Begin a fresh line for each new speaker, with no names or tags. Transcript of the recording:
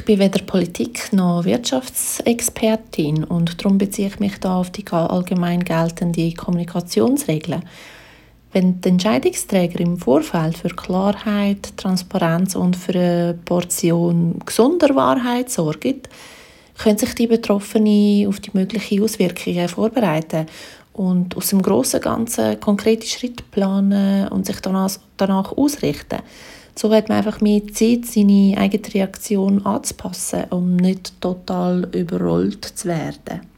Ich bin weder Politik- noch Wirtschaftsexpertin und darum beziehe ich mich da auf die allgemein geltende Kommunikationsregeln. Wenn die Entscheidungsträger im Vorfeld für Klarheit, Transparenz und für eine Portion gesunder Wahrheit sorgen, können sich die Betroffenen auf die möglichen Auswirkungen vorbereiten und aus dem grossen Ganzen konkrete Schritte planen und sich danach ausrichten. So hat man einfach mehr Zeit, seine eigene Reaktion anzupassen, um nicht total überrollt zu werden.